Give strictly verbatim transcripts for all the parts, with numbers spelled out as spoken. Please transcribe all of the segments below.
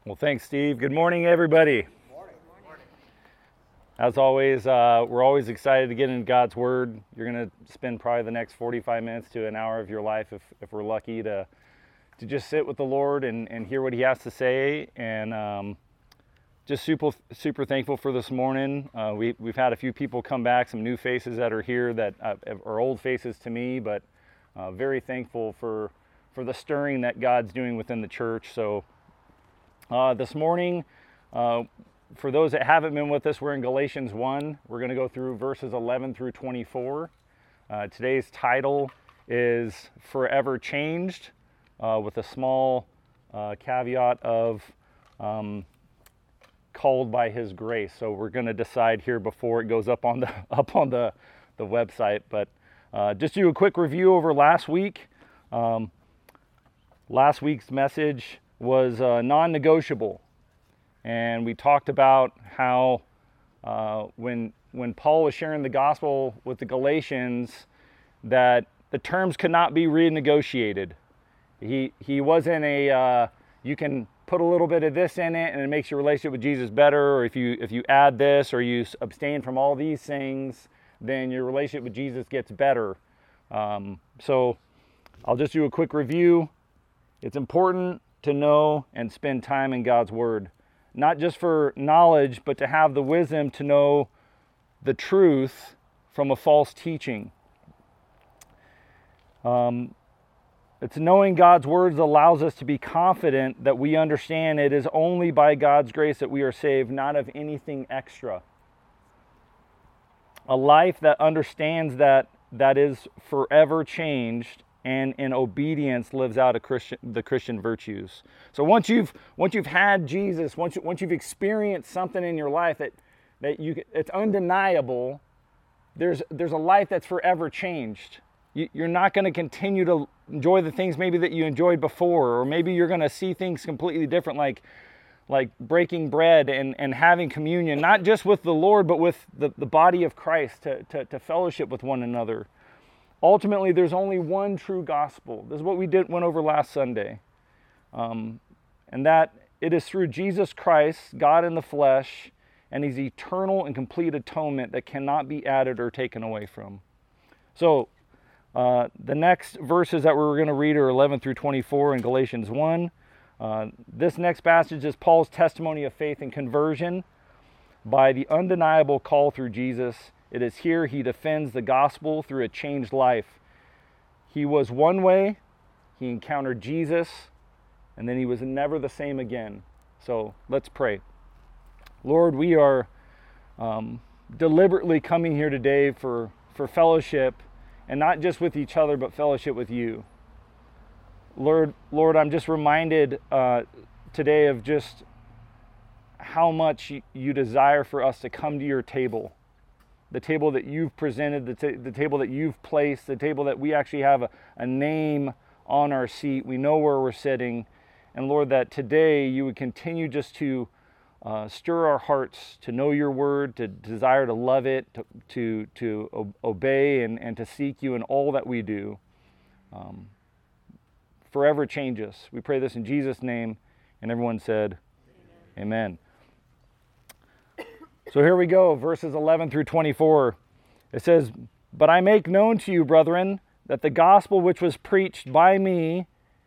Well, thanks, Steve. Good morning, everybody. Morning. Morning. As always, uh, we're always excited to get into God's Word. You're going to spend probably the next forty-five minutes to an hour of your life, if, if we're lucky, to to just sit with the Lord and, and hear what He has to say. And um, just super super thankful for this morning. Uh, we, we've had a few people come back, some new faces that are here that uh, are old faces to me, but uh, very thankful for, for the stirring that God's doing within the church. So Uh, this morning, uh, for those that haven't been with us, we're in Galatians one. We're going to go through verses eleven through twenty-four. Uh, today's title is Forever Changed, uh, with a small uh, caveat of um, called by His grace. So we're going to decide here before it goes up on the up on the, the website. But uh, just do a quick review over last week. Um, last week's message was uh, non-negotiable, and we talked about how uh, when when Paul was sharing the gospel with the Galatians, that the terms could not be renegotiated. He he wasn't a uh, you can put a little bit of this in it and it makes your relationship with Jesus better, or if you if you add this or you abstain from all these things, then your relationship with Jesus gets better. Um, so I'll just do a quick review. It's important to know and spend time in God's Word, not just for knowledge, but to have the wisdom to know the truth from a false teaching. Um, it's knowing God's words allows us to be confident that we understand it is only by God's grace that we are saved, not of anything extra. A life that understands that that is forever changed and in obedience lives out a Christian, the Christian virtues. So once you've once you've had Jesus, once you, once you've experienced something in your life that that you it's undeniable, there's there's a life that's forever changed. You, you're not going to continue to enjoy the things maybe that you enjoyed before, or maybe you're going to see things completely different, like like breaking bread and, and having communion, not just with the Lord, but with the, the body of Christ, to, to, to fellowship with one another. Ultimately, there's only one true gospel. This is what we did went over last Sunday. Um, and that it is through Jesus Christ, God in the flesh, and His eternal and complete atonement that cannot be added or taken away from. So, uh, the next verses that we're going to read are eleven through twenty-four in Galatians one. Uh, this next passage is Paul's testimony of faith and conversion by the undeniable call through Jesus. It is here he defends the gospel through a changed life. He was one way, he encountered Jesus, and then he was never the same again. So let's pray. Lord, we are um, deliberately coming here today for, for fellowship, and not just with each other, but fellowship with you. Lord, Lord, I'm just reminded uh, today of just how much you desire for us to come to your table. The table that you've presented, the, t- the table that you've placed, the table that we actually have a, a name on our seat. We know where we're sitting. And Lord, that today you would continue just to uh, stir our hearts to know your word, to desire to love it, to to, to o- obey and, and to seek you in all that we do. Um, forever change us. We pray this in Jesus' name. And everyone said, Amen. Amen. So here we go, verses eleven through twenty-four. It says, "But I make known to you, brethren, that the gospel which was preached by me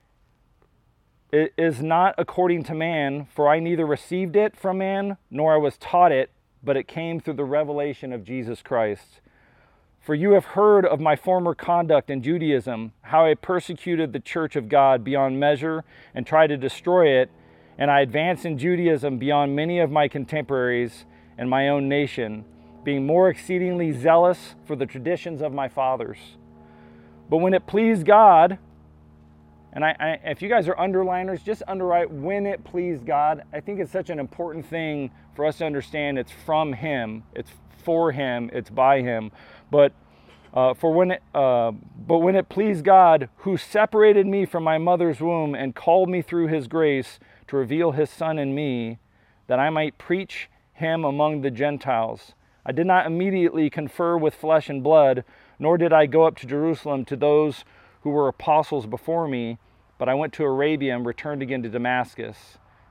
is not according to man, for I neither received it from man, nor I was taught it, but it came through the revelation of Jesus Christ. For you have heard of my former conduct in Judaism, how I persecuted the church of God beyond measure and tried to destroy it, and I advanced in Judaism beyond many of my contemporaries and my own nation, being more exceedingly zealous for the traditions of my fathers. But when it pleased God," and I, I, if you guys are underliners, just underwrite "when it pleased God." I think it's such an important thing for us to understand. It's from Him, it's for Him, it's by Him. But uh, for when it, uh, but when it pleased God, who separated me from my mother's womb and called me through His grace to reveal His Son in me, that I might preach Him among the Gentiles. I did not immediately confer with flesh and blood, nor did I go up to Jerusalem to those who were apostles before me, but I went to Arabia and returned again to Damascus.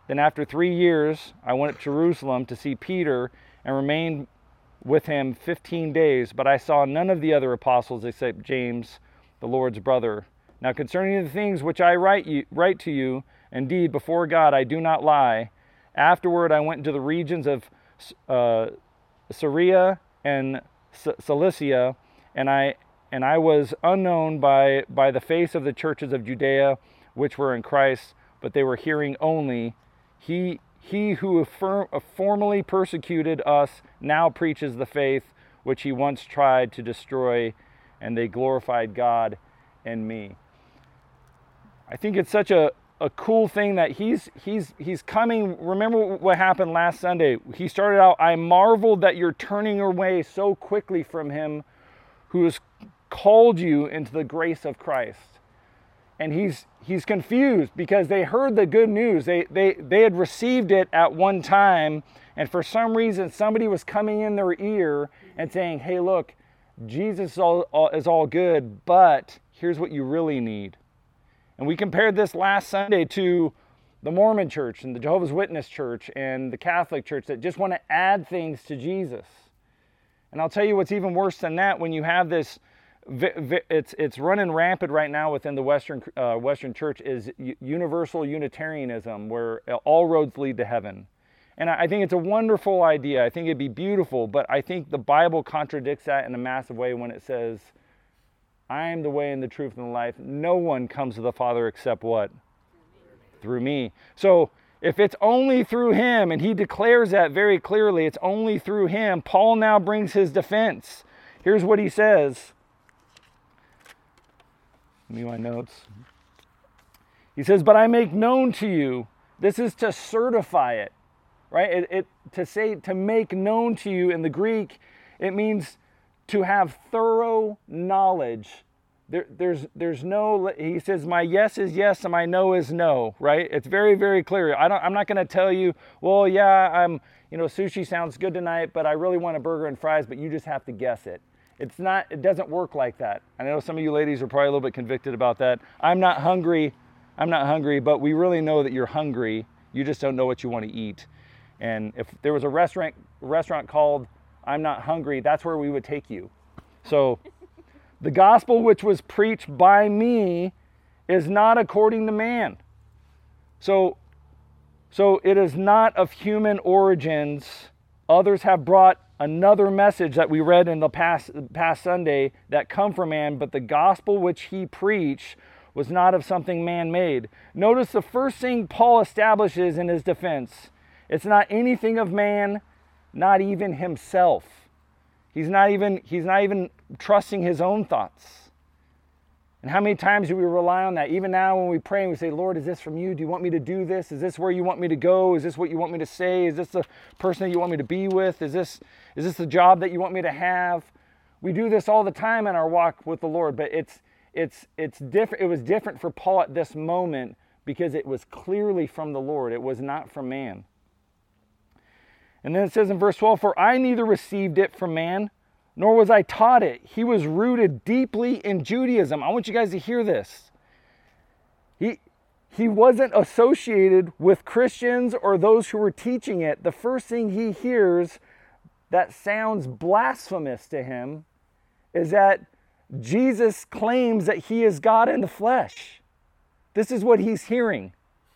Then after three years, I went to Jerusalem to see Peter and remained with him fifteen days, but I saw none of the other apostles except James, the Lord's brother. Now concerning the things which I write, you, write to you, indeed, before God I do not lie. Afterward I went into the regions of uh, Syria and Cilicia, and I and I was unknown by, by the face of the churches of Judea, which were in Christ, but they were hearing only. He he who affirm, formerly persecuted us now preaches the faith which he once tried to destroy, and they glorified God in me. I think it's such a, a cool thing that he's he's he's coming. Remember what happened last Sunday? He started out, I marveled that you're turning away so quickly from him who has called you into the grace of Christ. And he's he's confused because they heard the good news. They they they had received it at one time, and for some reason somebody was coming in their ear and saying, hey, look, Jesus is all, all, is all good, but here's what you really need. And we compared this last Sunday to the Mormon church and the Jehovah's Witness church and the Catholic church that just want to add things to Jesus. And I'll tell you what's even worse than that. When you have this, it's it's running rampant right now within the Western uh, Western church, is universal Unitarianism, where all roads lead to heaven. And I think it's a wonderful idea. I think it'd be beautiful, but I think the Bible contradicts that in a massive way when it says, I am the way and the truth and the life. No one comes to the Father except what? Through me. So if it's only through him, and he declares that very clearly, it's only through him, Paul now brings his defense. Here's what he says. Give me my notes. He says, but I make known to you, this is to certify it, right? It, it to say, to make known to you in the Greek, it means to have thorough knowledge. There, there's, there's no, he says, my yes is yes and my no is no, right? It's very, very clear. I don't, I'm not going to tell you, well, yeah, I'm, you know, sushi sounds good tonight, but I really want a burger and fries, but you just have to guess it. It's not, it doesn't work like that. I know some of you ladies are probably a little bit convicted about that. I'm not hungry. I'm not hungry, but we really know that you're hungry. You just don't know what you want to eat. And if there was a restaurant, restaurant called I'm Not Hungry, that's where we would take you. So the gospel which was preached by me is not according to man. So, so it is not of human origins. Others have brought another message that we read in the past, past Sunday that come from man, but the gospel which he preached was not of something man-made. Notice the first thing Paul establishes in his defense. It's not anything of man, not even himself. He's not even, he's not even trusting his own thoughts. And how many times do we rely on that? Even now when we pray and we say, Lord, is this from you? Do you want me to do this? Is this where you want me to go? Is this what you want me to say? Is this the person that you want me to be with? Is this, is this the job that you want me to have? We do this all the time in our walk with the Lord, but it's, it's, it's different. It was different for Paul at this moment because it was clearly from the Lord. It was not from man. And then it says in verse twelve, for I neither received it from man, nor was I taught it. He was rooted deeply in Judaism. I want you guys to hear this. He, he wasn't associated with Christians or those who were teaching it. The first thing he hears that sounds blasphemous to him is that Jesus claims that he is God in the flesh. This is what he's hearing.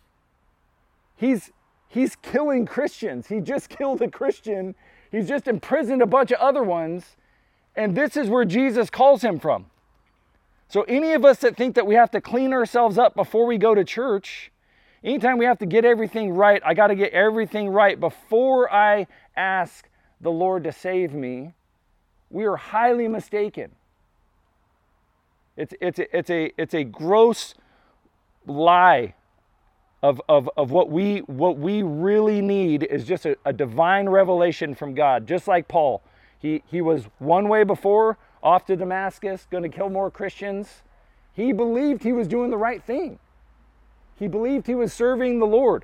He's He's killing Christians. He just killed a Christian. He's just imprisoned a bunch of other ones. And this is where Jesus calls him from. So any of us that think that we have to clean ourselves up before we go to church, anytime we have to get everything right, I got to get everything right before I ask the Lord to save me, we are highly mistaken. It's, it's, a, it's, a, it's a gross lie. Of, of, of what we what we really need is just a, a divine revelation from God. Just like Paul. He, he was one way before, off to Damascus, going to kill more Christians. He believed he was doing the right thing. He believed he was serving the Lord.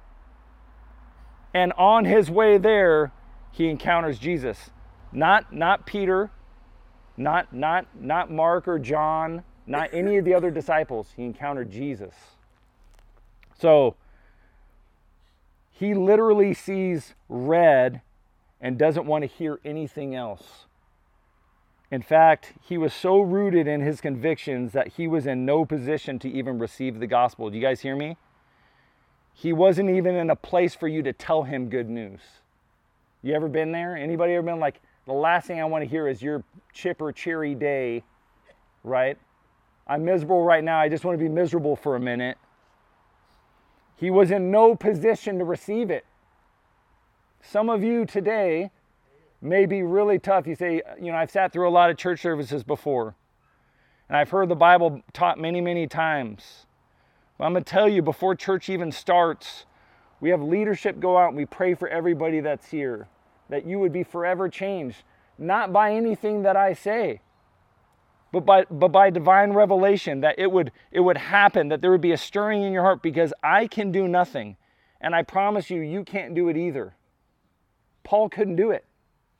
And on his way there, he encounters Jesus. Not, not Peter, not, not, not Mark or John, not any of the other disciples. He encountered Jesus. So, he literally sees red and doesn't want to hear anything else. In fact, he was so rooted in his convictions that he was in no position to even receive the gospel. Do you guys hear me? He wasn't even in a place for you to tell him good news. You ever been there? Anybody ever been like, the last thing I want to hear is your chipper, cheery day, right? I'm miserable right now. I just want to be miserable for a minute. He was in no position to receive it. Some of you today may be really tough. You say, you know, I've sat through a lot of church services before, and I've heard the Bible taught many, many times. But I'm going to tell you, before church even starts, we have leadership go out and we pray for everybody that's here, that you would be forever changed, not by anything that I say, but by but by divine revelation, that it would it would happen, that there would be a stirring in your heart, because I can do nothing, and I promise you, you can't do it either. Paul couldn't do it.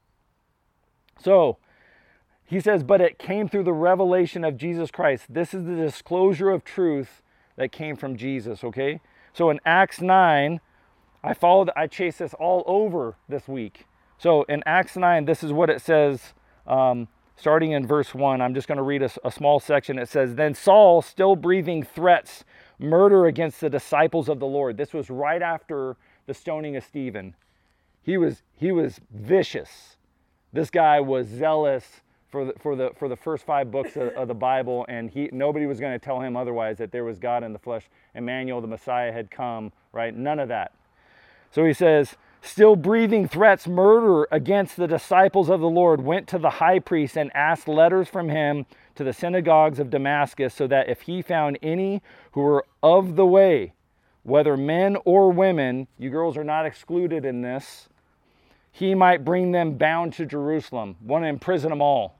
So, he says, but it came through the revelation of Jesus Christ. This is the disclosure of truth that came from Jesus, okay? So in Acts nine, I followed, I chased this all over this week. So in Acts nine, this is what it says, um, starting in verse one. I'm just going to read a, a small section. It says, then Saul, still breathing threats, murder against the disciples of the Lord. This was right after the stoning of Stephen. He was, he was vicious. This guy was zealous for the, for the, for the first five books of, of the Bible, and he, nobody was going to tell him otherwise, that there was God in the flesh. Emmanuel, the Messiah, had come, right? None of that. So he says, still breathing threats, murder against the disciples of the Lord, went to the high priest and asked letters from him to the synagogues of Damascus, so that if he found any who were of the way, whether men or women, you girls are not excluded in this, he might bring them bound to Jerusalem, want to imprison them all.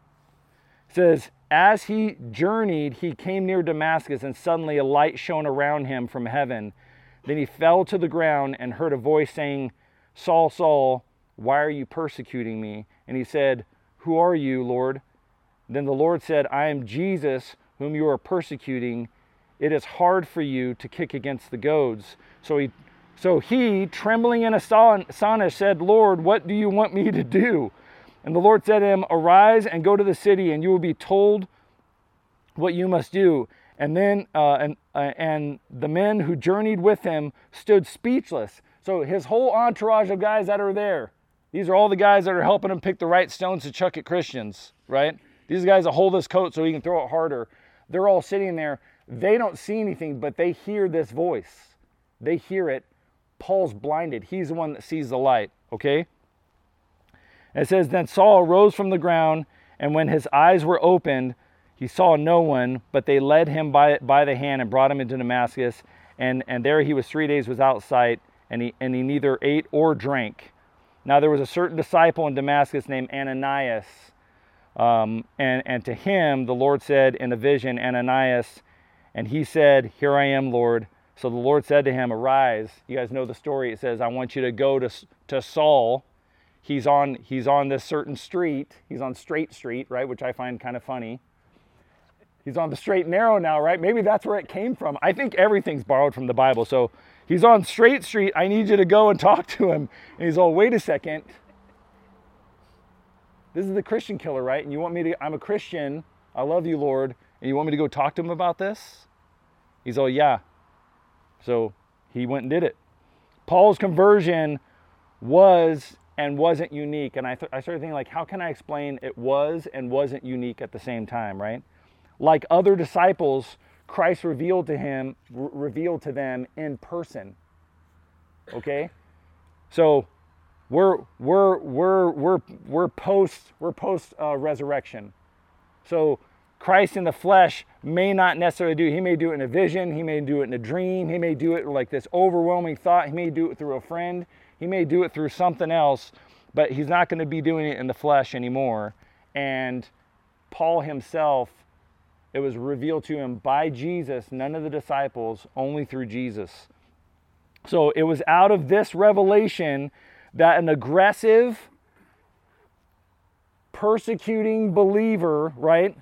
It says, as he journeyed, he came near Damascus, and suddenly a light shone around him from heaven. Then he fell to the ground and heard a voice saying, Saul, Saul, why are you persecuting me? And he said, who are you, Lord? Then the Lord said, I am Jesus, whom you are persecuting. It is hard for you to kick against the goads. So he So he, trembling and astonished, said, Lord, what do you want me to do? And the Lord said to him, arise and go to the city, and you will be told what you must do. And then, uh, and, uh, and the men who journeyed with him stood speechless. So his whole entourage of guys that are there, these are all the guys that are helping him pick the right stones to chuck at Christians, right? These guys that hold his coat so he can throw it harder. They're all sitting there. They don't see anything, but they hear this voice. They hear it. Paul's blinded. He's the one that sees the light, okay? And it says, then Saul rose from the ground, and when his eyes were opened, he saw no one, but they led him by, by the hand and brought him into Damascus. And, and there he was three days without sight, and he, and he neither ate or drank. Now there was a certain disciple in Damascus named Ananias, um, and, and to him the Lord said in a vision, Ananias, and he said, here I am, Lord. So the Lord said to him, arise. You guys know the story. It says, I want you to go to, to Saul. He's on, he's on this certain street. He's on Straight Street, right? Which I find kind of funny. He's on the straight and narrow now, right? Maybe that's where it came from. I think everything's borrowed from the Bible. So he's on Straight Street. I need you to go and talk to him. And he's all, wait a second. This is the Christian killer, right? And you want me to, I'm a Christian. I love you, Lord. And you want me to go talk to him about this? He's all, yeah. So he went and did it. Paul's conversion was and wasn't unique. And I, th- I started thinking, like, how can I explain it was and wasn't unique at the same time, right? Like other disciples, Christ revealed to him, re- revealed to them in person. Okay? So we're we're we're we're we're post we're post uh, resurrection. So Christ in the flesh may not necessarily do it. He may do it in a vision. He may do it in a dream. He may do it like this overwhelming thought. He may do it through a friend. He may do it through something else, but he's not going to be doing it in the flesh anymore. And Paul himself, it was revealed to him by Jesus, none of the disciples, only through Jesus. So it was out of this revelation that an aggressive, persecuting believer, right,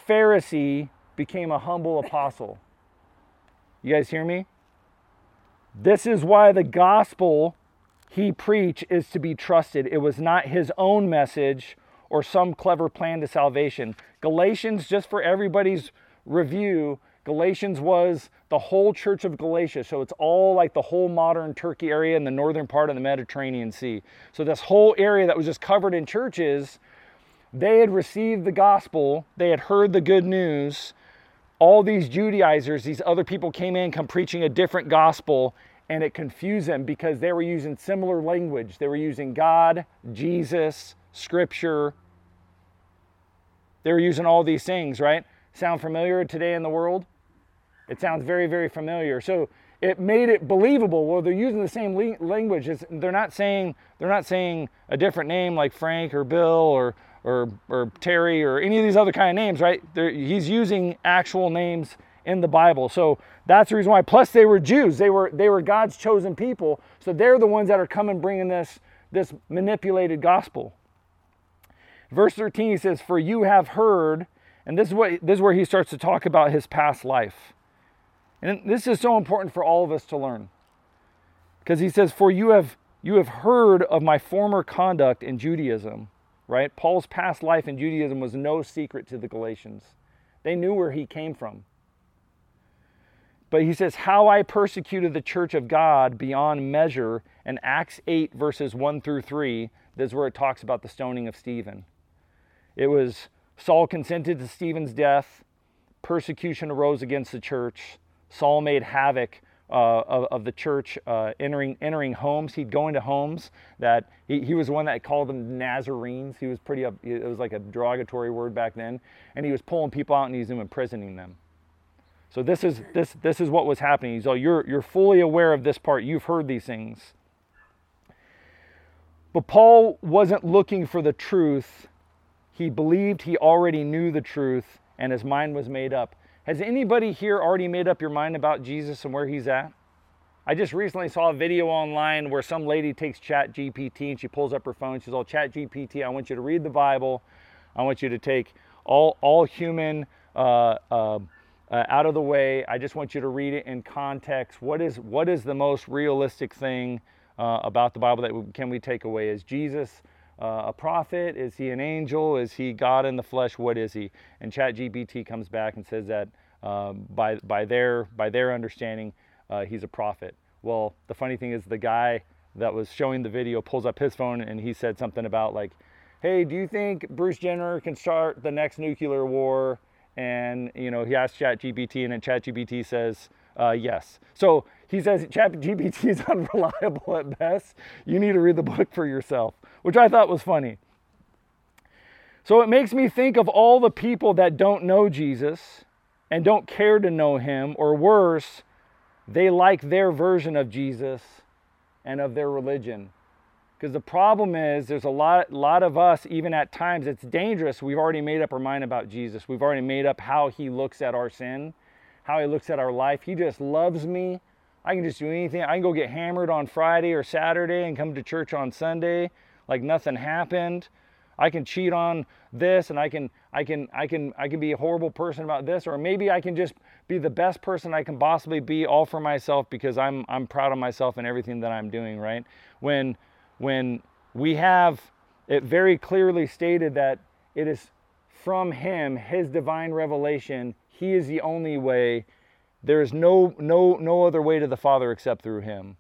Pharisee became a humble apostle. You guys hear me? This is why the gospel he preached is to be trusted. It was not his own message or some clever plan to salvation. Galatians, just for everybody's review, Galatians was the whole church of Galatia. So it's all like the whole modern Turkey area and the northern part of the Mediterranean Sea. So this whole area that was just covered in churches, they had received the gospel. They had heard the good news. All these Judaizers, these other people came in, come preaching a different gospel, and it confused them because they were using similar language. They were using God, Jesus, Scripture. They were using all these things, right? Sound familiar today in the world? It sounds very, very familiar. So it made it believable. Well, they're using the same language. It's, they're not saying they're not saying a different name like Frank or Bill or or or Terry or any of these other kind of names, right? They're, he's using actual names in the Bible. So that's the reason why. Plus, they were Jews. They were they were God's chosen people. So they're the ones that are coming bringing this this manipulated gospel. Verse thirteen, he says, "For you have heard," and this is what this is where he starts to talk about his past life. And this is so important for all of us to learn. Because he says, "For you have you have heard of my former conduct in Judaism," right? Paul's past life in Judaism was no secret to the Galatians. They knew where he came from. But he says, "How I persecuted the church of God beyond measure," in Acts eight, verses one through three, this is where it talks about the stoning of Stephen. It was Saul consented to Stephen's death. Persecution arose against the church. Saul made havoc uh, of, of the church, uh, entering entering homes. He'd go into homes that he, he was the one that called them Nazarenes. He was pretty up. It was like a derogatory word back then, and he was pulling people out and he's imprisoning them. So this is this this is what was happening. So you're you're fully aware of this part. You've heard these things. But Paul wasn't looking for the truth. He believed he already knew the truth, and his mind was made up. Has anybody here already made up your mind about Jesus and where he's at? I just recently saw a video online where some lady takes Chat G P T and she pulls up her phone. She's all, "Chat G P T, I want you to read the Bible. I want you to take all all human uh, uh, uh, out of the way. I just want you to read it in context. What is what is the most realistic thing uh, about the Bible that we, can we take away? Is Jesus Uh, a prophet? Is he an angel? Is he God in the flesh? What is he?" And Chat G P T comes back and says that um, by by their by their understanding, uh, he's a prophet. Well, the funny thing is, the guy that was showing the video pulls up his phone and he said something about like, "Hey, do you think Bruce Jenner can start the next nuclear war?" And you know, he asked Chat G P T, and then Chat G P T says, uh, "Yes." So he says Chat G P T is unreliable at best. You need to read the book for yourself, which I thought was funny. So it makes me think of all the people that don't know Jesus and don't care to know him, or worse, they like their version of Jesus and of their religion. Because the problem is, there's a lot, lot of us, even at times, it's dangerous. We've already made up our mind about Jesus. We've already made up how he looks at our sin, how he looks at our life. He just loves me. I can just do anything. I can go get hammered on Friday or Saturday and come to church on Sunday like nothing happened. I can cheat on this, and I can I can I can I can be a horrible person about this, or maybe I can just be the best person I can possibly be, all for myself, because I'm I'm proud of myself and everything that I'm doing, right? When when we have it very clearly stated that it is from him, his divine revelation, he is the only way. There is no no no other way to the Father except through him.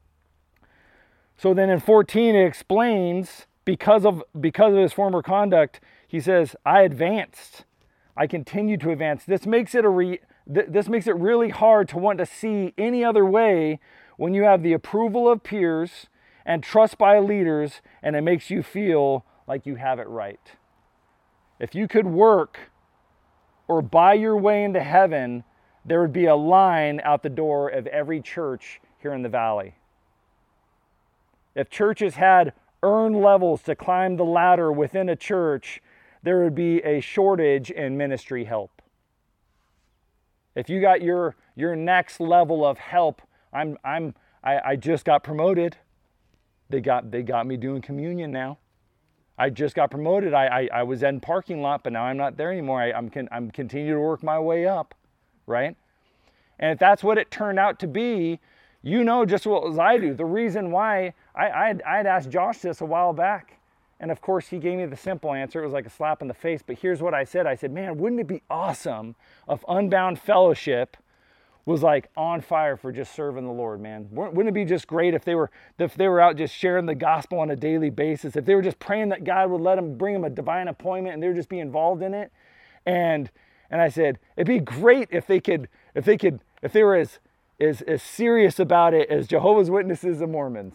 So then in fourteen it explains, because of because of his former conduct, he says, "I advanced. I continue to advance." This makes it a re, th- this makes it really hard to want to see any other way when you have the approval of peers and trust by leaders, and it makes you feel like you have it right. If you could work or buy your way into heaven, there would be a line out the door of every church here in the valley. If churches had earned levels to climb the ladder within a church, there would be a shortage in ministry help. If you got your your next level of help, I'm I'm I, I just got promoted. They got they got me doing communion now. I just got promoted. I I, I was in parking lot, but now I'm not there anymore. I, I'm con, I'm continuing to work my way up, right? And if that's what it turned out to be, You know just what as I do. The reason why, I, I'd, I'd asked Josh this a while back, and of course he gave me the simple answer. It was like a slap in the face, but here's what I said. I said, man, wouldn't it be awesome if Unbound Fellowship was like on fire for just serving the Lord, man? Wouldn't it be just great if they were if they were out just sharing the gospel on a daily basis, if they were just praying that God would let them, bring them a divine appointment, and they would just be involved in it? And and I said, it'd be great if they could, if they could, if they were as as, as serious about it as Jehovah's Witnesses and Mormons.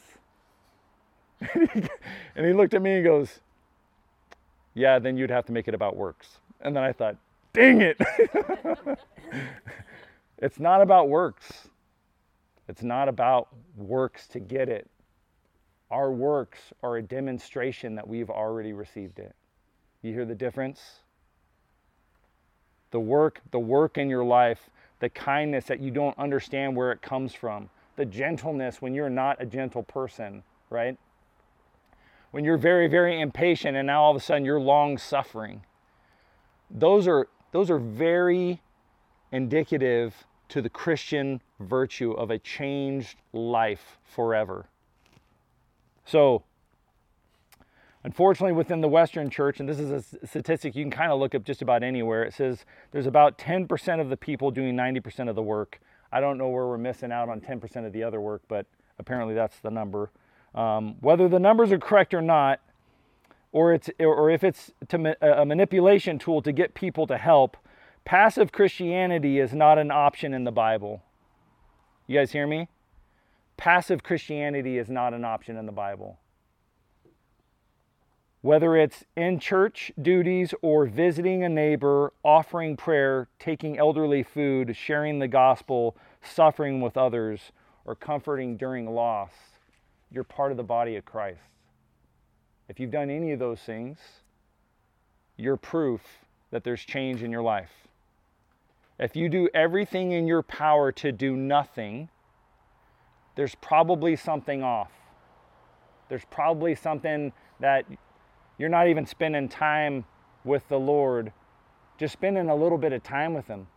And he looked at me and goes, yeah, then you'd have to make it about works. And then I thought, dang it. It's not about works. It's not about works to get it. Our works are a demonstration that we've already received it. You hear the difference? The work, the work in your life, the kindness that you don't understand where it comes from, the gentleness when you're not a gentle person, right? When you're very, very impatient and now all of a sudden you're long suffering. Those are, those are very indicative to the Christian virtue of a changed life forever. So, unfortunately, within the Western church, and this is a statistic you can kind of look up just about anywhere, it says there's about ten percent of the people doing ninety percent of the work. I don't know where we're missing out on ten percent of the other work, but apparently that's the number. Um, whether the numbers are correct or not, or it's or if it's to, a manipulation tool to get people to help, passive Christianity is not an option in the Bible. You guys hear me? Passive Christianity is not an option in the Bible. Whether it's in church duties or visiting a neighbor, offering prayer, taking elderly food, sharing the gospel, suffering with others, or comforting during loss, you're part of the body of Christ. If you've done any of those things, you're proof that there's change in your life. If you do everything in your power to do nothing, there's probably something off. There's probably something that you're not even spending time with the Lord, just spending a little bit of time with Him.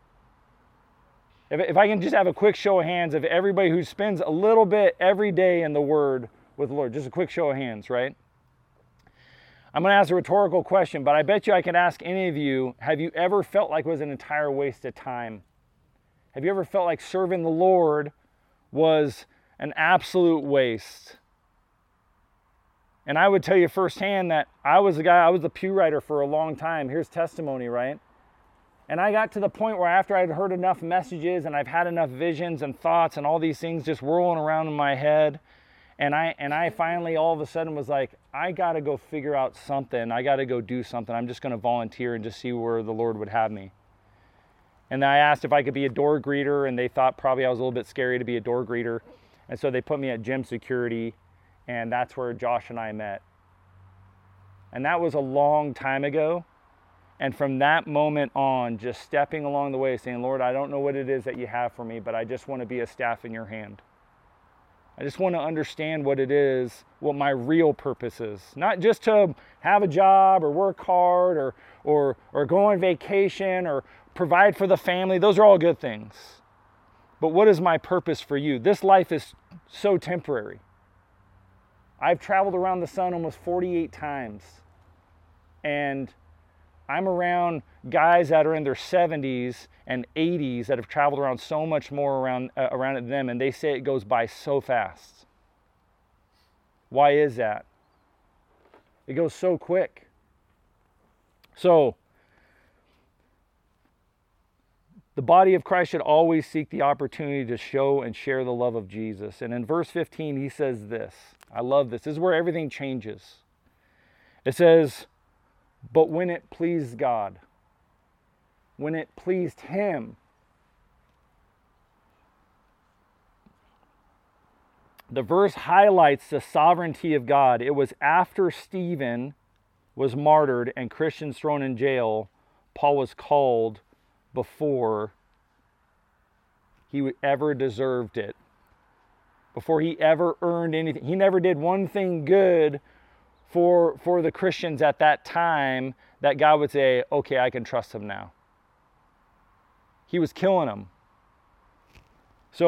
If, if I can just have a quick show of hands of everybody who spends a little bit every day in the Word with the Lord, just a quick show of hands, right? I'm going to ask a rhetorical question, but I bet you I could ask any of you, have you ever felt like it was an entire waste of time? Have you ever felt like serving the Lord was an absolute waste? And I would tell you firsthand that I was the guy, I was the pew writer for a long time. Here's testimony, right? And I got to the point where after I'd heard enough messages and I've had enough visions and thoughts and all these things just whirling around in my head, and I and I finally all of a sudden was like, I got to go figure out something. I got to go do something. I'm just going to volunteer and just see where the Lord would have me. And then I asked if I could be a door greeter, and they thought probably I was a little bit scary to be a door greeter. And so they put me at gym security, and that's where Josh and I met. And that was a long time ago. And from that moment on, just stepping along the way, saying, Lord, I don't know what it is that you have for me, but I just want to be a staff in your hand. I just want to understand what it is, what my real purpose is. Not just to have a job or work hard or, or, or go on vacation or provide for the family. Those are all good things. But what is my purpose for you? This life is so temporary. I've traveled around the sun almost forty-eight times. And I'm around guys that are in their seventies and eighties that have traveled around so much more around uh, around them, and they say it goes by so fast. Why is that? It goes so quick. So, the body of Christ should always seek the opportunity to show and share the love of Jesus. And in verse fifteen, he says this. I love this. This is where everything changes. It says, but when it pleased God, when it pleased Him, the verse highlights the sovereignty of God. It was after Stephen was martyred and Christians thrown in jail, Paul was called before he ever deserved it, before he ever earned anything. He never did one thing good for, for the Christians at that time that God would say, okay, I can trust him now. He was killing them. So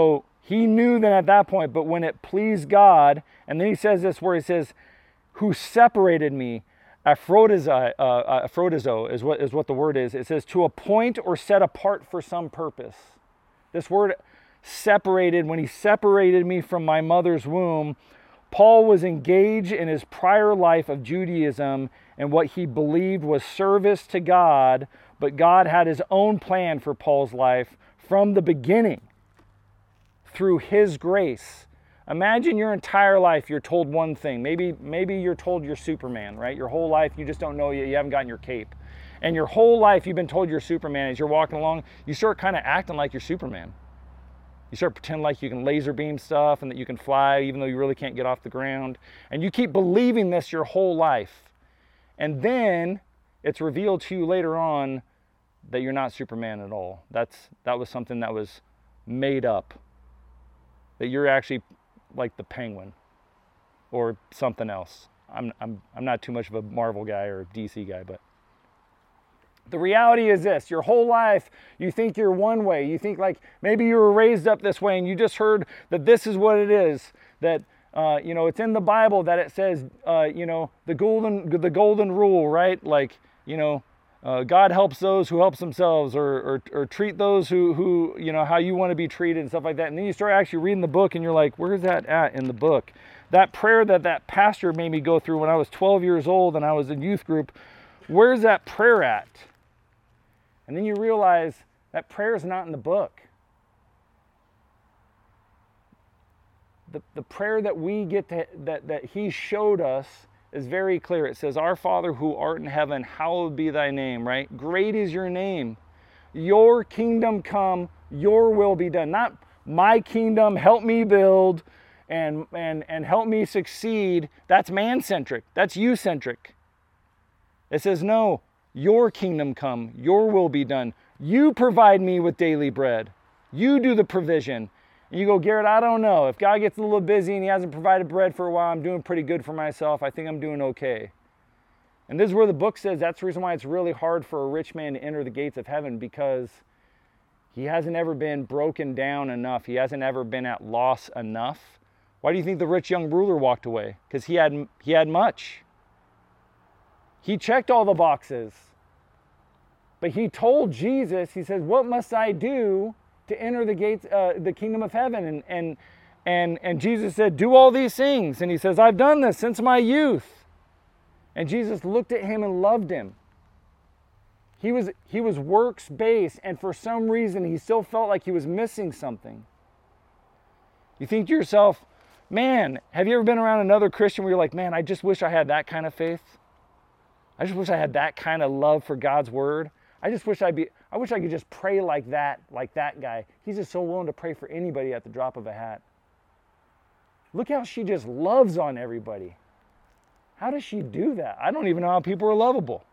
He knew then at that point, but when it pleased God, and then he says this where he says, who separated me, Aphrodisizo, uh, Aphrodisizo is what, is what the word is. It says to appoint or set apart for some purpose. This word separated, when he separated me from my mother's womb, Paul was engaged in his prior life of Judaism and what he believed was service to God, but God had his own plan for Paul's life from the beginning through his grace. Imagine your entire life you're told one thing. Maybe, maybe you're told you're Superman, right? Your whole life you just don't know yet. You haven't gotten your cape. And your whole life you've been told you're Superman. As you're walking along, you start kind of acting like you're Superman. You start pretending like you can laser beam stuff and that you can fly even though you really can't get off the ground. And you keep believing this your whole life. And then it's revealed to you later on that you're not Superman at all. That's, that was something that was made up. That you're actually like the Penguin or something else. I'm, I'm, I'm not too much of a Marvel guy or a D C guy, but the reality is this: your whole life you think you're one way. You think like maybe you were raised up this way and you just heard that this is what it is, that uh, you know, it's in the Bible that it says uh, you know, the golden the golden rule, right? Like, you know, uh, God helps those who helps themselves, or, or or treat those who who you know how you want to be treated and stuff like that. And then you start actually reading the book and you're like, where's that at in the book? That prayer that that pastor made me go through when I was twelve years old and I was in youth group, where's that prayer at? And then you realize that prayer is not in the book. The, the prayer that we get to, that, that he showed us is very clear. It says, our Father who art in heaven, hallowed be thy name, right? Great is your name. Your kingdom come, your will be done. Not my kingdom, help me build and, and, and help me succeed. That's man-centric. That's you-centric. It says, no, your kingdom come, your will be done. You provide me with daily bread. You do the provision. And you go, Garrett, I don't know. If God gets a little busy and he hasn't provided bread for a while, I'm doing pretty good for myself. I think I'm doing okay. And this is where the book says that's the reason why it's really hard for a rich man to enter the gates of heaven, because he hasn't ever been broken down enough. He hasn't ever been at loss enough. Why do you think the rich young ruler walked away? Because he had, he had much. He checked all the boxes. But he told Jesus, he says, what must I do to enter the gates, uh, the kingdom of heaven? And, and, and, and Jesus said, do all these things. And he says, I've done this since my youth. And Jesus looked at him and loved him. He was, he was works-based, and for some reason he still felt like he was missing something. You think to yourself, man, have you ever been around another Christian where you're like, man, I just wish I had that kind of faith? I just wish I had that kind of love for God's word. I just wish I'd be, I wish I could just pray like that, like that guy. He's just so willing to pray for anybody at the drop of a hat. Look how she just loves on everybody. How does she do that? I don't even know how people are lovable.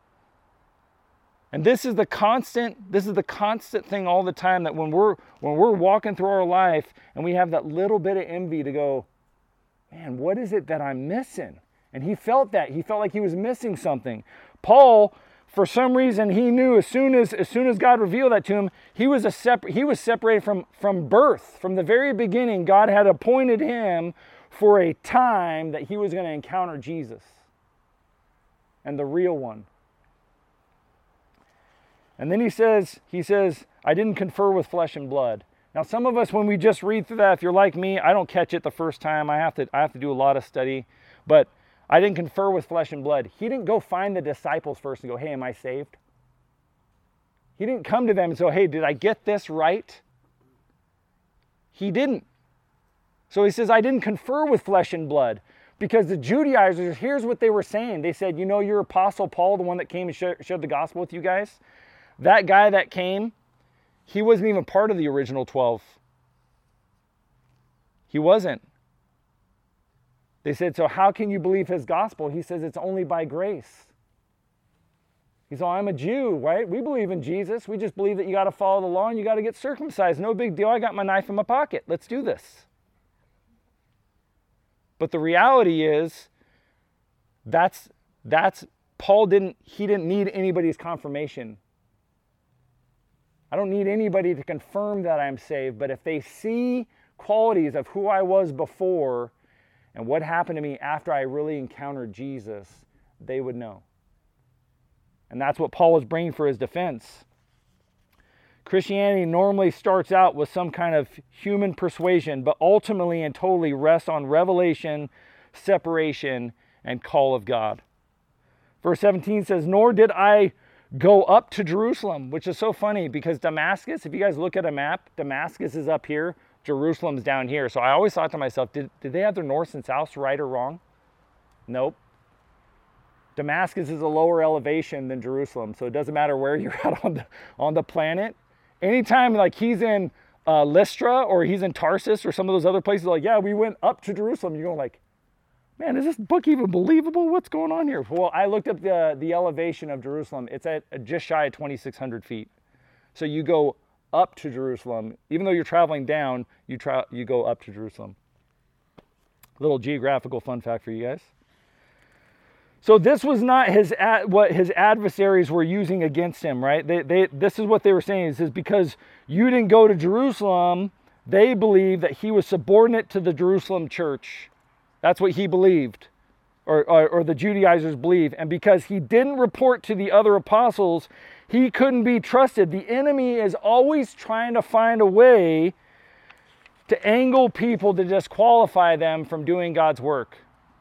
And this is the constant, this is the constant thing all the time, that when we're, when we're walking through our life and we have that little bit of envy to go, man, what is it that I'm missing? And he felt that. He felt like he was missing something. Paul, for some reason, he knew as soon as, as soon as God revealed that to him, he was, a separ- he was separated from, from birth. From the very beginning, God had appointed him for a time that he was going to encounter Jesus and the real one. And then he says, he says, I didn't confer with flesh and blood. Now, some of us, when we just read through that, if you're like me, I don't catch it the first time. I have to, I have to do a lot of study. But I didn't confer with flesh and blood. He didn't go find the disciples first and go, hey, am I saved? He didn't come to them and say, hey, did I get this right? He didn't. So he says, I didn't confer with flesh and blood, because the Judaizers, here's what they were saying. They said, you know, your apostle Paul, the one that came and shared the gospel with you guys, that guy that came, he wasn't even part of the original twelve. He wasn't. They said, so how can you believe his gospel? He says, it's only by grace. He said, I'm a Jew, right? We believe in Jesus. We just believe that you got to follow the law and you got to get circumcised. No big deal. I got my knife in my pocket. Let's do this. But the reality is, that's, that's, Paul didn't, he didn't need anybody's confirmation. I don't need anybody to confirm that I'm saved, but if they see qualities of who I was before and what happened to me after I really encountered Jesus, they would know. And that's what Paul was bringing for his defense. Christianity normally starts out with some kind of human persuasion, but ultimately and totally rests on revelation, separation, and call of God. Verse seventeen says, nor did I go up to Jerusalem, which is so funny because Damascus, if you guys look at a map, Damascus is up here, Jerusalem's down here. So I always thought to myself, did, did they have their north and south right or wrong? Nope. Damascus is a lower elevation than Jerusalem, so it doesn't matter where you're at on the, on the planet. Anytime like he's in uh, Lystra or he's in Tarsus or some of those other places, like, yeah, we went up to Jerusalem. You're going like, man, is this book even believable? What's going on here? Well, I looked up the, the elevation of Jerusalem. It's at just shy of twenty-six hundred feet. So you go up to Jerusalem. Even though you're traveling down, you, tra- you go up to Jerusalem. Little geographical fun fact for you guys. So this was not his ad, what his adversaries were using against him, right? They, they, this is what they were saying. It says, because you didn't go to Jerusalem, they believed that he was subordinate to the Jerusalem church. That's what he believed, or, or, or the Judaizers believe. And because he didn't report to the other apostles, he couldn't be trusted. The enemy is always trying to find a way to angle people to disqualify them from doing God's work.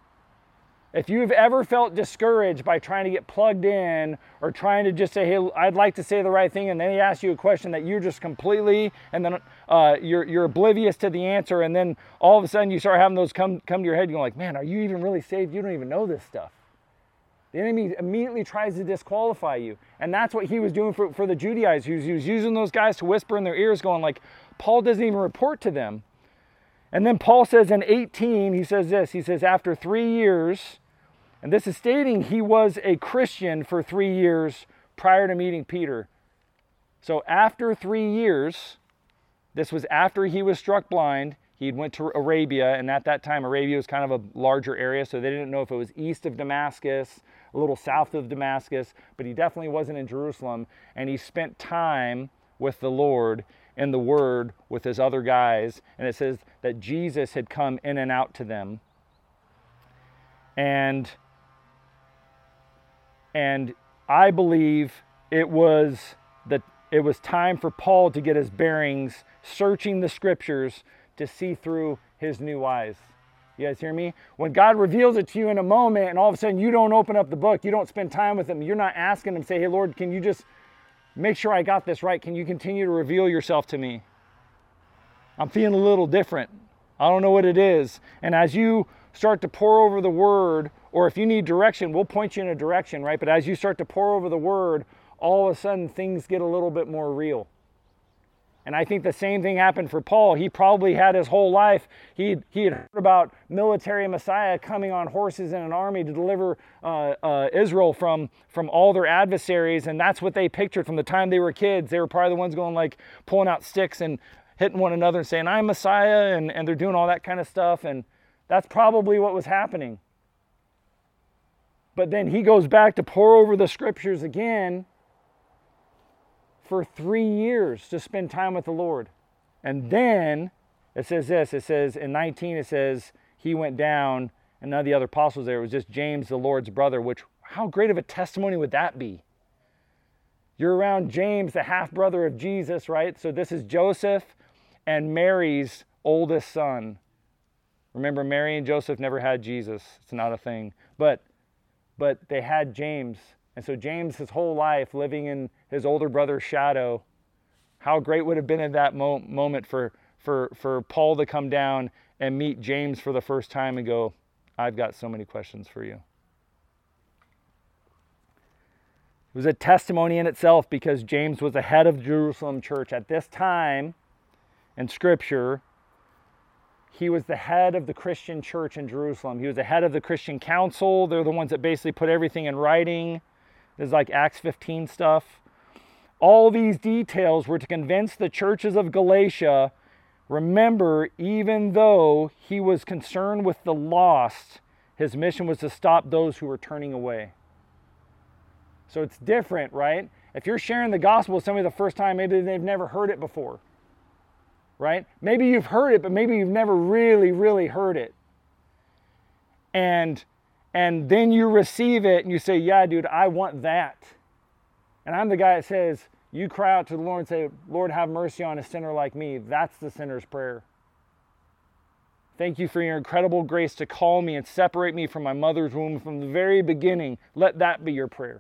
If you've ever felt discouraged by trying to get plugged in or trying to just say, hey, I'd like to say the right thing, and then he asks you a question that you're just completely, and then uh, you're, you're oblivious to the answer, and then all of a sudden you start having those come, come to your head, you're like, man, are you even really saved? You don't even know this stuff. The enemy immediately tries to disqualify you. And that's what he was doing for, for the Judaizers. He was, he was using those guys to whisper in their ears going like, Paul doesn't even report to them. And then Paul says in eighteen, he says this, he says, after three years... And this is stating he was a Christian for three years prior to meeting Peter. So after three years, this was after he was struck blind, he went to Arabia, and at that time Arabia was kind of a larger area, so they didn't know if it was east of Damascus, a little south of Damascus, but he definitely wasn't in Jerusalem, and he spent time with the Lord in the Word with his other guys, and it says that Jesus had come in and out to them. And And I believe it was that it was time for Paul to get his bearings, searching the scriptures to see through his new eyes. You guys hear me? When God reveals it to you in a moment and all of a sudden you don't open up the book, you don't spend time with him, you're not asking him, say, hey, Lord, can you just make sure I got this right? Can you continue to reveal yourself to me? I'm feeling a little different. I don't know what it is. And as you start to pour over the word, or if you need direction, we'll point you in a direction, right? But as you start to pour over the word, all of a sudden things get a little bit more real. And I think the same thing happened for Paul. He probably had his whole life, he he had heard about military Messiah coming on horses in an army to deliver uh, uh, Israel from, from all their adversaries. And that's what they pictured from the time they were kids. They were probably the ones going like, pulling out sticks and hitting one another and saying, I'm Messiah, and, and they're doing all that kind of stuff. And that's probably what was happening. But then he goes back to pour over the scriptures again for three years to spend time with the Lord. And then it says this, it says in nineteen, it says he went down and none of the other apostles there. It was just James, the Lord's brother, which how great of a testimony would that be? You're around James, the half-brother of Jesus, right? So this is Joseph and Mary's oldest son. Remember, Mary and Joseph never had Jesus. It's not a thing. But But they had James. And so James, his whole life, living in his older brother's shadow, how great would it have been in that mo- moment for, for, for Paul to come down and meet James for the first time and go, I've got so many questions for you. It was a testimony in itself because James was the head of the Jerusalem church. At this time in Scripture, he was the head of the Christian church in Jerusalem. He was the head of the Christian council. They're the ones that basically put everything in writing. This is like Acts fifteen stuff. All these details were to convince the churches of Galatia, remember, even though he was concerned with the lost, his mission was to stop those who were turning away. So it's different, right? If you're sharing the gospel with somebody the first time, maybe they've never heard it before. right? Maybe you've heard it, but maybe you've never really, really heard it. And, and then you receive it and you say, yeah, dude, I want that. And I'm the guy that says, you cry out to the Lord and say, Lord, have mercy on a sinner like me. That's the sinner's prayer. Thank you for your incredible grace to call me and separate me from my mother's womb from the very beginning. Let that be your prayer.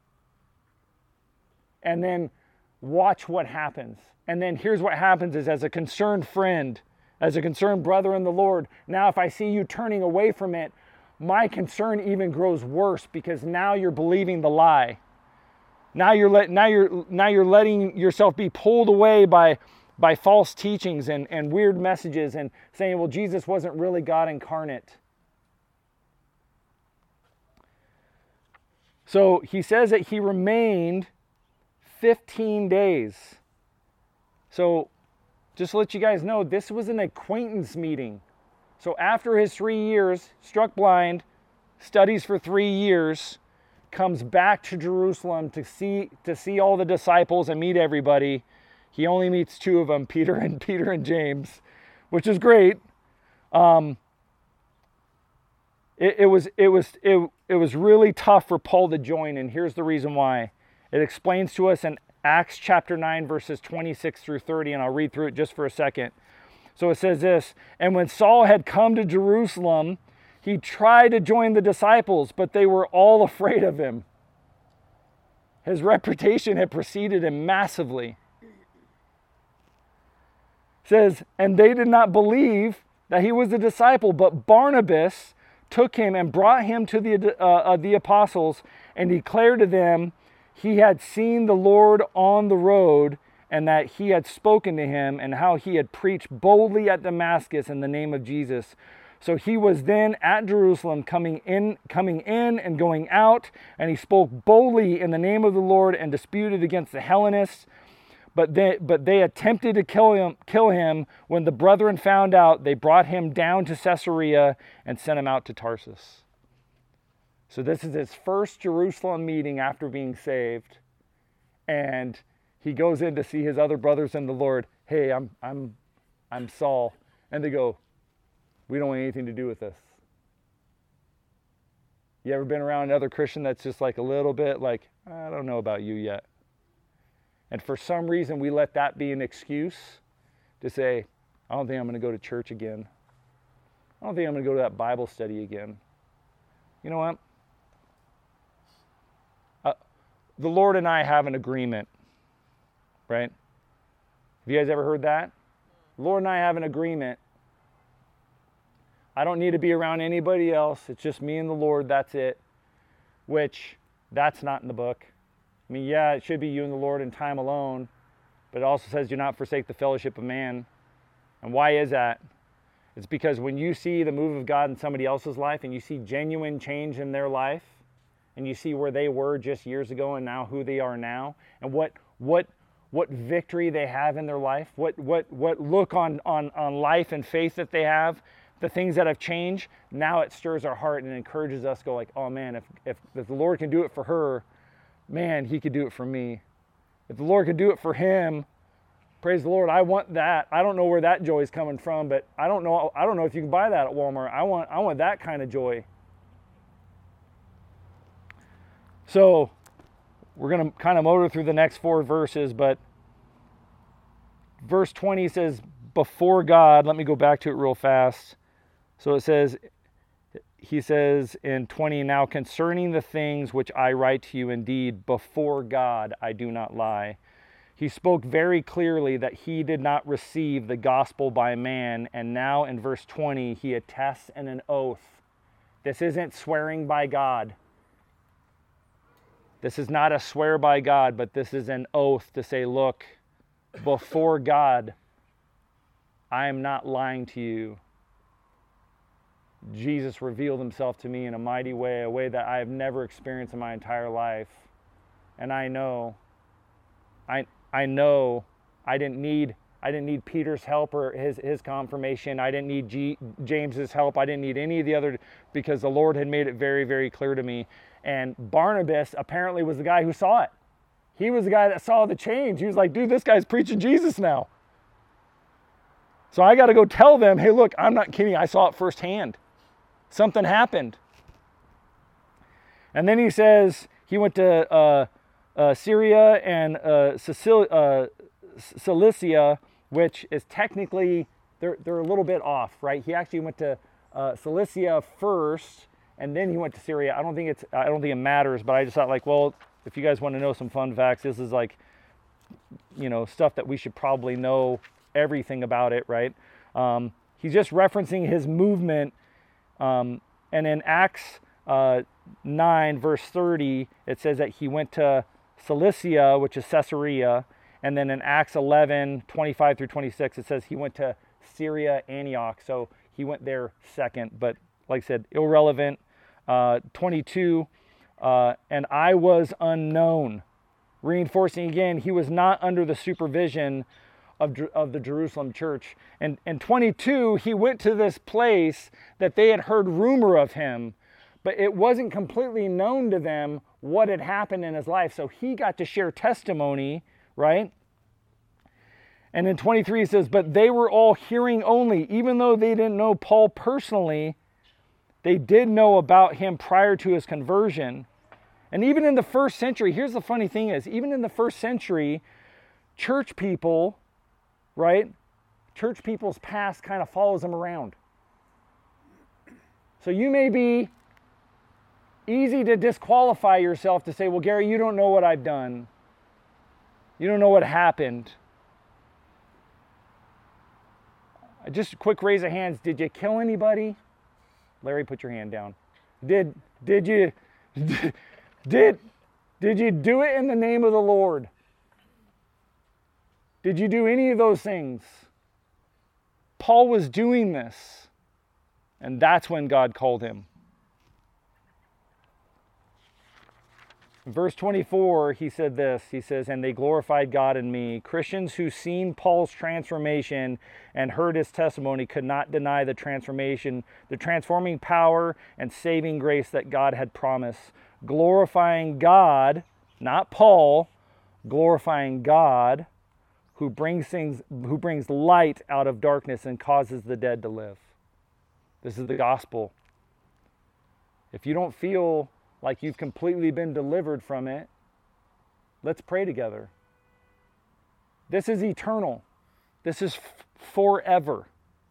And then watch what happens. And then here's what happens is, as a concerned friend, as a concerned brother in the Lord, now if I see you turning away from it, my concern even grows worse, because now you're believing the lie. Now you're let, now you're now you're letting yourself be pulled away by by false teachings and, and weird messages, and saying, well, Jesus wasn't really God incarnate. So he says that he remained fifteen days. So just to let you guys know, this was an acquaintance meeting. So after his three years, struck blind, studies for three years, comes back to Jerusalem to see to see all the disciples and meet everybody. He only meets two of them, Peter and Peter and James, which is great. Um, it, it was it was it, it was really tough for Paul to join, and here's the reason why. It explains to us in Acts chapter nine, verses twenty-six through thirty, and I'll read through it just for a second. So it says this, and when Saul had come to Jerusalem, he tried to join the disciples, but they were all afraid of him. His reputation had preceded him massively. It says, and they did not believe that he was a disciple, but Barnabas took him and brought him to the, uh, uh, the apostles and declared to them he had seen the Lord on the road, and that he had spoken to him, and how he had preached boldly at Damascus in the name of Jesus. So he was then at Jerusalem, coming in, coming in and going out, and he spoke boldly in the name of the Lord and disputed against the Hellenists. But they, but they attempted to kill him, kill him. When the brethren found out, they brought him down to Caesarea and sent him out to Tarsus. So this is his first Jerusalem meeting after being saved, and he goes in to see his other brothers in the Lord. Hey, I'm I'm I'm Saul, and they go, we don't want anything to do with this. You ever been around another Christian that's just like a little bit like, I don't know about you yet? And for some reason, we let that be an excuse to say, I don't think I'm going to go to church again. I don't think I'm going to go to that Bible study again. You know what? Uh, the Lord and I have an agreement, right? Have you guys ever heard that? The Lord and I have an agreement. I don't need to be around anybody else. It's just me and the Lord, that's it. Which, that's not in the book. I mean, yeah, it should be you and the Lord in time alone, but it also says do not forsake the fellowship of man. And why is that? It's because when you see the move of God in somebody else's life, and you see genuine change in their life, and you see where they were just years ago and now who they are now, and what what what victory they have in their life, what what what look on on on life and faith that they have, the things that have changed, now it stirs our heart and encourages us to go like, oh man, if if, if the Lord can do it for her, man, he could do it for me. If the Lord could do it for him, praise the Lord, I want that. I don't know where that joy is coming from, but I don't know I don't know if you can buy that at Walmart. I want I want that kind of joy. So, we're going to kind of motor through the next four verses, but verse twenty says, before God, let me go back to it real fast. So it says, he says in twenty, now concerning the things which I write to you, indeed, before God I do not lie. He spoke very clearly that he did not receive the gospel by man, and now in verse twenty, he attests in an oath. This isn't swearing by God. This is not a swear by God, but this is an oath to say, look, before God, I am not lying to you. Jesus revealed himself to me in a mighty way, a way that I have never experienced in my entire life. And I know, I I know I didn't need I didn't need Peter's help or his, his confirmation. I didn't need G, James's help. I didn't need any of the other, because the Lord had made it very, very clear to me. And Barnabas apparently was the guy who saw it. He was the guy that saw the change. He was like, dude, this guy's preaching Jesus now. So I got to go tell them, hey, look, I'm not kidding. I saw it firsthand. Something happened. And then he says he went to uh, uh, Syria and uh, Sicil- uh, Cilicia, which is technically, they're, they're a little bit off, right? He actually went to uh, Cilicia first, and then he went to Syria. I don't think it's, I don't think it matters, but I just thought like, well, if you guys want to know some fun facts, this is like, you know, stuff that we should probably know everything about it, right? Um, he's just referencing his movement. Um, and in Acts uh, nine, verse thirty, it says that he went to Cilicia, which is Caesarea. And then in Acts eleven, twenty-five through twenty-six, it says he went to Syria, Antioch. So he went there second, but like I said, irrelevant. Uh, twenty-two, uh, and I was unknown. Reinforcing again, he was not under the supervision of, of the Jerusalem church. And in twenty-two, he went to this place that they had heard rumor of him, but it wasn't completely known to them what had happened in his life. So he got to share testimony, right? And in twenty-three, it says, but they were all hearing only, even though they didn't know Paul personally, they did know about him prior to his conversion. And even in the first century, here's the funny thing is, even in the first century, church people, right? Church people's past kind of follows them around. So you may be easy to disqualify yourself to say, well, Gary, you don't know what I've done. You don't know what happened. Just a quick raise of hands. Did you kill anybody? Larry, put your hand down. Did, did you... Did, did you do it in the name of the Lord? Did you do any of those things? Paul was doing this, and that's when God called him. In verse twenty-four, he said this. He says, and they glorified God in me. Christians who seen Paul's transformation and heard his testimony could not deny the transformation, the transforming power and saving grace that God had promised. Glorifying God, not Paul, glorifying God, who brings things, who brings light out of darkness and causes the dead to live. This is the gospel. If you don't feel like you've completely been delivered from it, let's pray together. This is eternal. This is f- forever.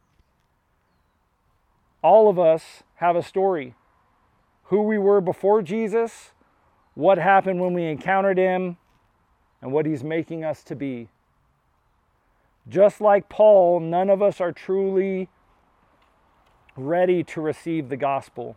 All of us have a story. Who we were before Jesus, what happened when we encountered him, and what he's making us to be. Just like Paul, none of us are truly ready to receive the gospel.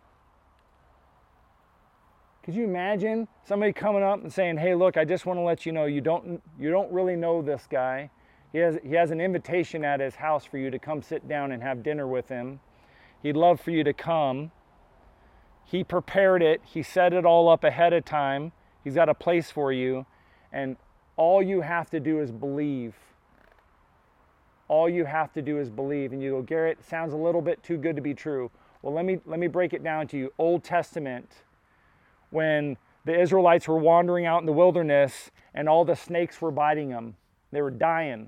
Could you imagine somebody coming up and saying, hey, look, I just want to let you know you don't you don't really know this guy. He has, he has an invitation at his house for you to come sit down and have dinner with him. He'd love for you to come. He prepared it. He set it all up ahead of time. He's got a place for you. And all you have to do is believe. All you have to do is believe. And you go, Garrett, sounds a little bit too good to be true. Well, let me, let me break it down to you. Old Testament, when the Israelites were wandering out in the wilderness and all the snakes were biting them. They were dying.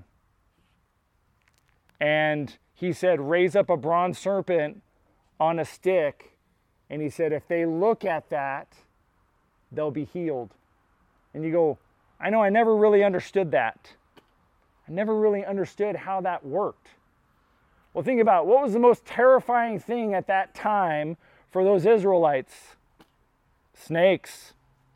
And he said, raise up a bronze serpent on a stick. And he said, if they look at that, they'll be healed. And you go, I know I never really understood that. I never really understood how that worked. Well, think about it. What was the most terrifying thing at that time for those Israelites? Snakes.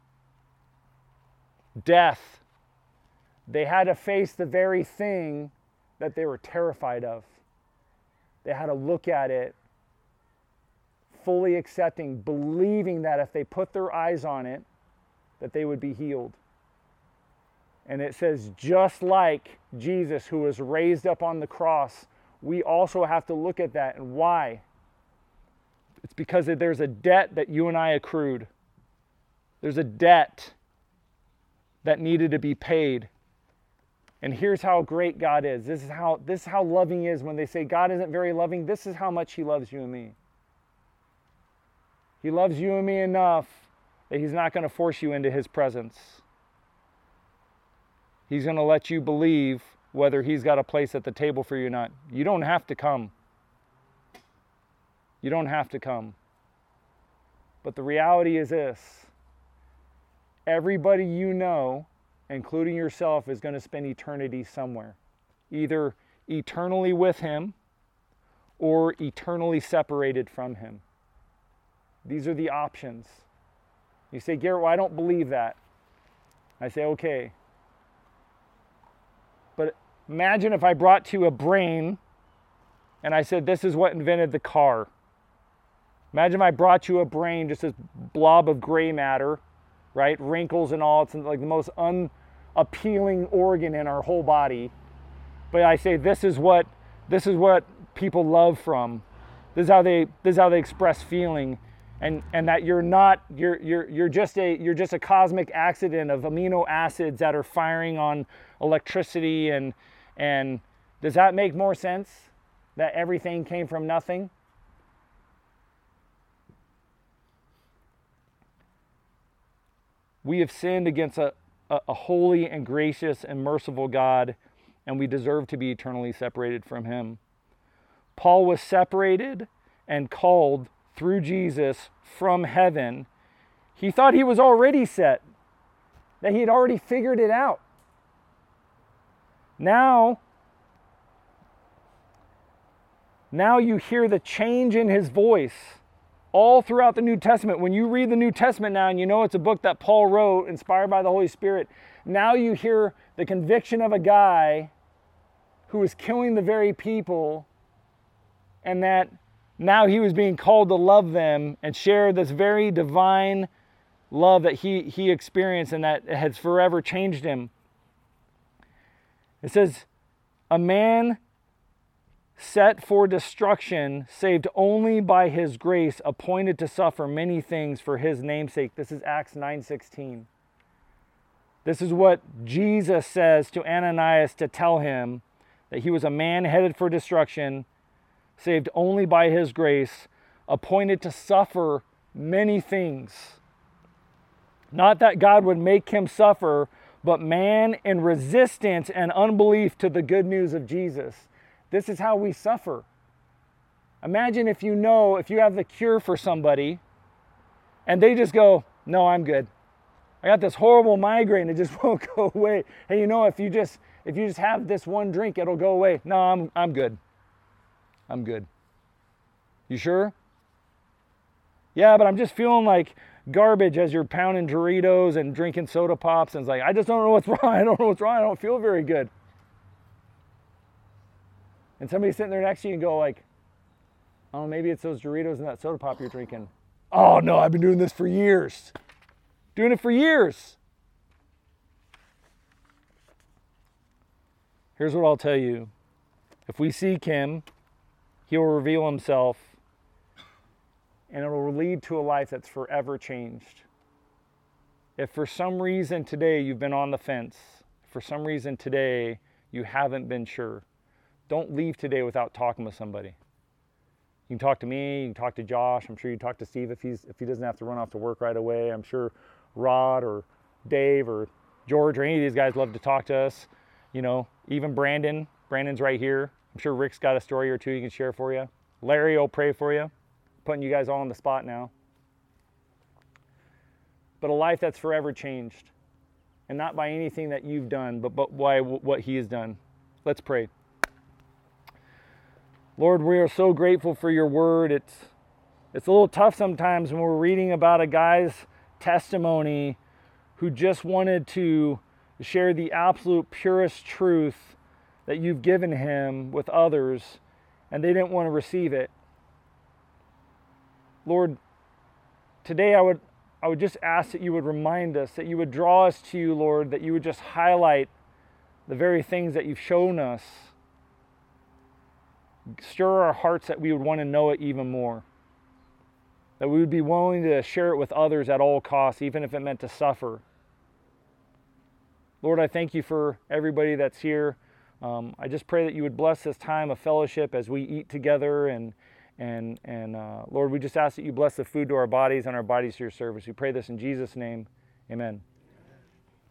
Death. They had to face the very thing that they were terrified of. They had to look at it, fully accepting, believing that if they put their eyes on it, that they would be healed. And it says, just like Jesus, who was raised up on the cross, we also have to look at that. And why? It's because there's a debt that you and I accrued. There's a debt that needed to be paid. And here's how great God is. This is how, this is how loving he is. When they say God isn't very loving, this is how much he loves you and me. He loves you and me enough that he's not going to force you into his presence. He's going to let you believe whether he's got a place at the table for you or not. You don't have to come. You don't have to come. But the reality is this. Everybody you know, including yourself, is going to spend eternity somewhere. Either eternally with him or eternally separated from him. These are the options. You say, Garrett, well, I don't believe that. I say, okay. But imagine if I brought to you a brain and I said, this is what invented the car. Imagine if I brought you a brain, just this blob of gray matter, right? Wrinkles and all. It's like the most unappealing organ in our whole body. But I say, this is what this is what people love from. This is how they this is how they express feeling. And and that you're not you're you're you're just a you're just a cosmic accident of amino acids that are firing on electricity and and does that make more sense? That everything came from nothing? We have sinned against a, a, a holy and gracious and merciful God, and we deserve to be eternally separated from him. Paul was separated and called through Jesus from heaven. He thought he was already set, that he had already figured it out. Now, now you hear the change in his voice all throughout the New Testament. When you read the New Testament now and you know it's a book that Paul wrote, inspired by the Holy Spirit, now you hear the conviction of a guy who was killing the very people, and that now he was being called to love them and share this very divine love that he, he experienced and that has forever changed him. It says, a man set for destruction, saved only by his grace, appointed to suffer many things for his name's sake. This is Acts nine sixteen. This is what Jesus says to Ananias to tell him, that he was a man headed for destruction, saved only by his grace, appointed to suffer many things. Not that God would make him suffer, but man in resistance and unbelief to the good news of Jesus. This is how we suffer. Imagine if you know, if you have the cure for somebody, and they just go, no, I'm good. I got this horrible migraine, it just won't go away. Hey, you know, if you just if you just have this one drink, it'll go away. No, I'm I'm good. I'm good. You sure? Yeah, but I'm just feeling like garbage as you're pounding Doritos and drinking soda pops, and it's like, I just don't know what's wrong. I don't know what's wrong. I don't feel very good. And somebody's sitting there next to you and go like, oh, maybe it's those Doritos and that soda pop you're drinking. Oh no, I've been doing this for years. Doing it for years. Here's what I'll tell you. If we seek him, he will reveal himself, and it will lead to a life that's forever changed. If for some reason today you've been on the fence, for some reason today you haven't been sure, don't leave today without talking with somebody. You can talk to me, you can talk to Josh, I'm sure you can talk to Steve if he's if he doesn't have to run off to work right away. I'm sure Rod or Dave or George or any of these guys love to talk to us. You know, even Brandon. Brandon's right here. I'm sure Rick's got a story or two he can share for you. Larry will pray for you. Putting you guys all on the spot now. But a life that's forever changed. And not by anything that you've done, but, but by what he has done. Let's pray. Lord, we are so grateful for your word. It's, it's a little tough sometimes when we're reading about a guy's testimony who just wanted to share the absolute purest truth that you've given him with others, and they didn't want to receive it. Lord, today I would I would just ask that you would remind us, that you would draw us to you, Lord, that you would just highlight the very things that you've shown us. Stir our hearts that we would want to know it even more. That we would be willing to share it with others at all costs, even if it meant to suffer. Lord, I thank you for everybody that's here. Um, I just pray that you would bless this time of fellowship as we eat together. And, and, and uh, Lord, we just ask that you bless the food to our bodies and our bodies to your service. We pray this in Jesus' name. Amen.